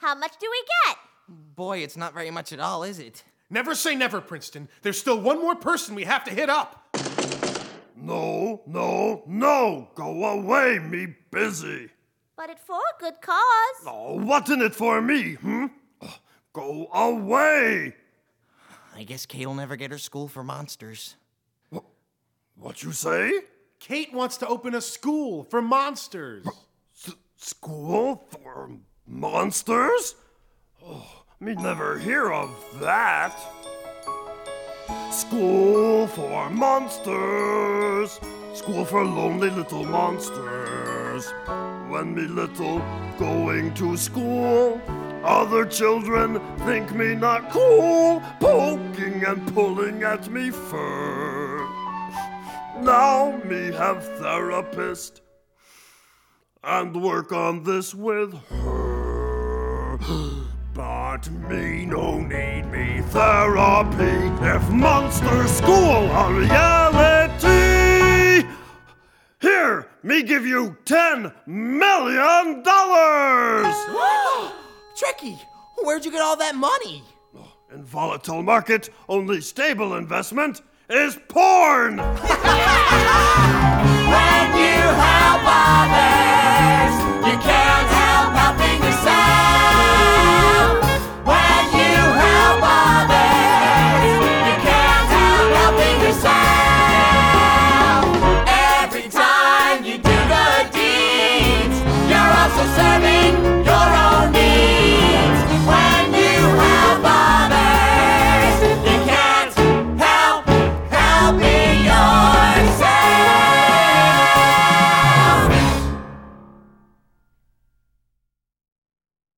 How much do we get? Boy, it's not very much at all, is it? Never say never, Princeton. There's still one more person we have to hit up. No. Go away, me busy. But it's for a good cause. Oh, what's in it for me, Go away. I guess Kate'll never get her school for monsters. What you say? Kate wants to open a school for monsters. School for monsters? Oh, me never hear of that. School for monsters. School for lonely little monsters. When me little going to school, other children think me not cool, poking and pulling at me fur. Now me have therapist and work on this with her. But me no need me therapy if Monster School a reality. Here, me give you $10 million. Tricky! Where'd you get all that money? In volatile market, only stable investment is porn. When you help others, you can't